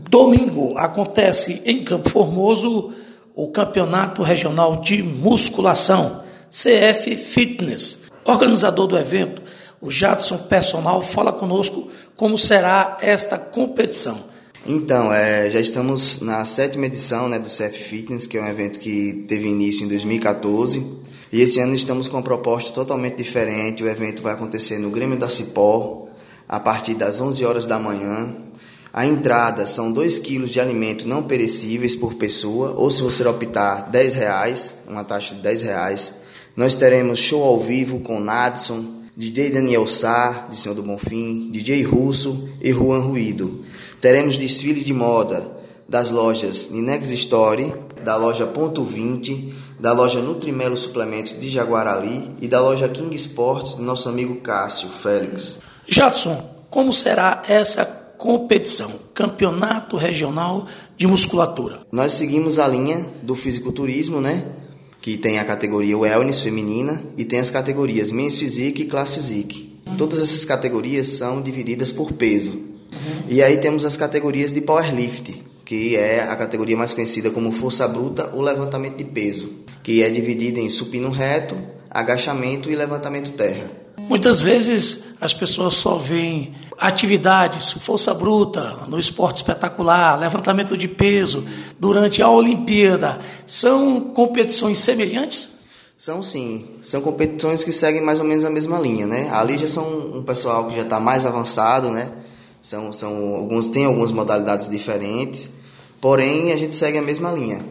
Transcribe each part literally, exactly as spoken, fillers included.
Domingo acontece em Campo Formoso o Campeonato Regional de Musculação, C F Fitness. Organizador do evento, o Jadson Personal, fala conosco como será esta competição. Então, é, já estamos na sétima edição, né, do C F Fitness, que é um evento que teve início em dois mil e catorze. E esse ano estamos com uma proposta totalmente diferente. O evento vai acontecer no Grêmio da Cipó, a partir das onze horas da manhã. A entrada são dois quilos de alimento não perecíveis por pessoa, ou se você optar, dez reais, uma taxa de dez reais. Nós teremos show ao vivo com Nadson, D J Daniel Sá, de Senhor do Bonfim, D J Russo e Juan Ruído. Teremos desfiles de moda das lojas Ninex Story, da loja Ponto vinte, da loja Nutrimelo Suplementos de Jaguarali e da loja King Sports do nosso amigo Cássio Félix. Jadson, como será essa competição, Campeonato Regional de Musculatura? Nós seguimos a linha do fisiculturismo, né? Que tem a categoria Wellness feminina e tem as categorias Men's Physique e Class Physique. Todas essas categorias são divididas por peso. Uhum. E aí temos as categorias de Powerlift, que é a categoria mais conhecida como força bruta ou levantamento de peso, que é dividida em supino reto, agachamento e levantamento terra. Muitas vezes as pessoas só veem atividades, força bruta, no esporte espetacular, levantamento de peso, durante a Olimpíada. São competições semelhantes? São sim, são competições que seguem mais ou menos a mesma linha, né? Ali já são um pessoal que já está mais avançado, né? São, são alguns, tem algumas modalidades diferentes, porém a gente segue a mesma linha.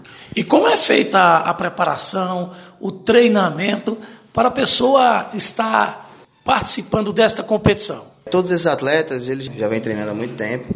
E como é feita a preparação, o treinamento para a pessoa estar participando desta competição? Todos esses atletas, eles já vêm treinando há muito tempo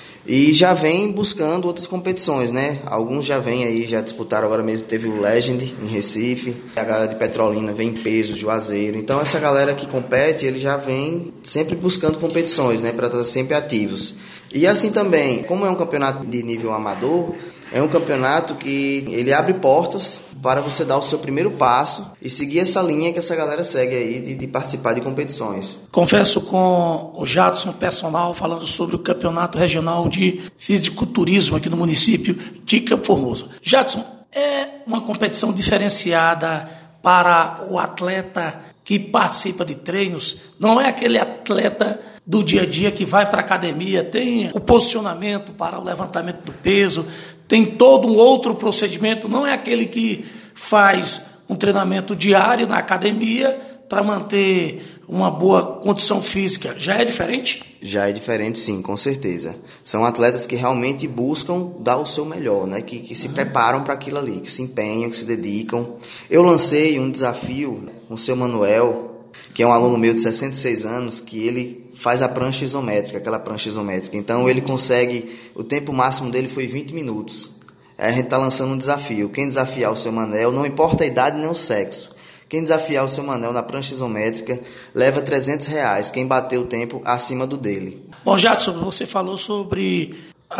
e já vêm buscando outras competições, né? Alguns já vêm aí, já disputaram, agora mesmo teve o Legend em Recife, a galera de Petrolina vem em peso, Juazeiro. Então essa galera que compete, ele já vem sempre buscando competições, né? Para estar sempre ativos. E assim também, como é um campeonato de nível amador, é um campeonato que ele abre portas para você dar o seu primeiro passo e seguir essa linha que essa galera segue aí de, de participar de competições. Converso com o Jadson Personal falando sobre o Campeonato Regional de Fisiculturismo aqui no município de Campo Formoso. Jadson, é uma competição diferenciada para o atleta que participa de treinos? Não é aquele atleta do dia a dia que vai para a academia, tem o posicionamento para o levantamento do peso, tem todo um outro procedimento, não é aquele que faz um treinamento diário na academia para manter uma boa condição física. Já é diferente? Já é diferente, sim, com certeza. São atletas que realmente buscam dar o seu melhor, né? que, que se preparam para aquilo ali, que se empenham, que se dedicam. Eu lancei um desafio com o seu Manuel, que é um aluno meu de sessenta e seis anos, que ele faz a prancha isométrica, aquela prancha isométrica. Então ele consegue, o tempo máximo dele foi vinte minutos. Aí a gente está lançando um desafio. Quem desafiar o seu Manel, não importa a idade nem o sexo, quem desafiar o seu Manel na prancha isométrica leva trezentos reais, quem bater o tempo acima do dele. Bom, Jadson, você falou sobre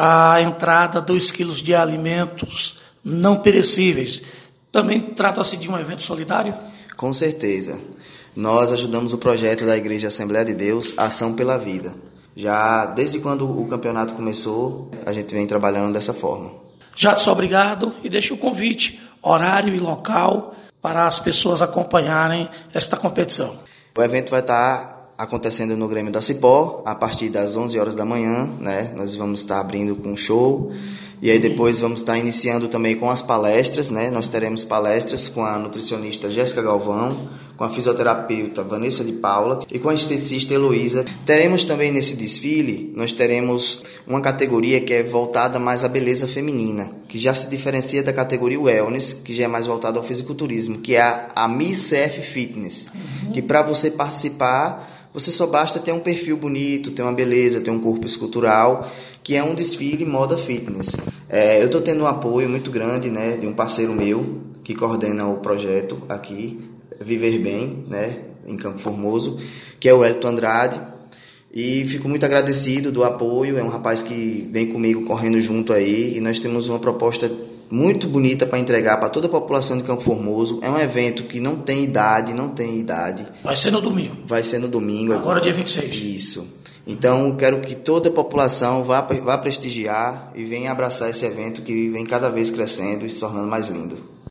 a entrada dois quilos de alimentos não perecíveis. Também trata-se de um evento solidário? Com certeza. Nós ajudamos o projeto da Igreja Assembleia de Deus, Ação pela Vida. Já desde quando o campeonato começou, a gente vem trabalhando dessa forma. Jadson, obrigado, e deixo o convite, horário e local, para as pessoas acompanharem esta competição. O evento vai estar acontecendo no Grêmio da Cipó, a partir das onze horas da manhã, né? Nós vamos estar abrindo com um show. E aí depois vamos estar iniciando também com as palestras, né? Nós teremos palestras com a nutricionista Jéssica Galvão, com a fisioterapeuta Vanessa de Paula e com a esteticista Heloísa. Teremos também nesse desfile, nós teremos uma categoria que é voltada mais à beleza feminina, que já se diferencia da categoria Wellness, que já é mais voltada ao fisiculturismo, que é a, a Miss C F Fitness, uhum. Que para você participar, você só basta ter um perfil bonito, ter uma beleza, ter um corpo escultural, que é um desfile moda fitness. É, eu estou tendo um apoio muito grande, né, de um parceiro meu que coordena o projeto aqui, Viver Bem, né, em Campo Formoso, que é o Elton Andrade, e fico muito agradecido do apoio. É um rapaz que vem comigo correndo junto aí, e nós temos uma proposta muito bonita para entregar para toda a população de Campo Formoso. É um evento que não tem idade, não tem idade. Vai ser no domingo. Vai ser no domingo. Agora dia vinte e seis. Isso. Então, quero que toda a população vá, vá prestigiar e venha abraçar esse evento que vem cada vez crescendo e se tornando mais lindo.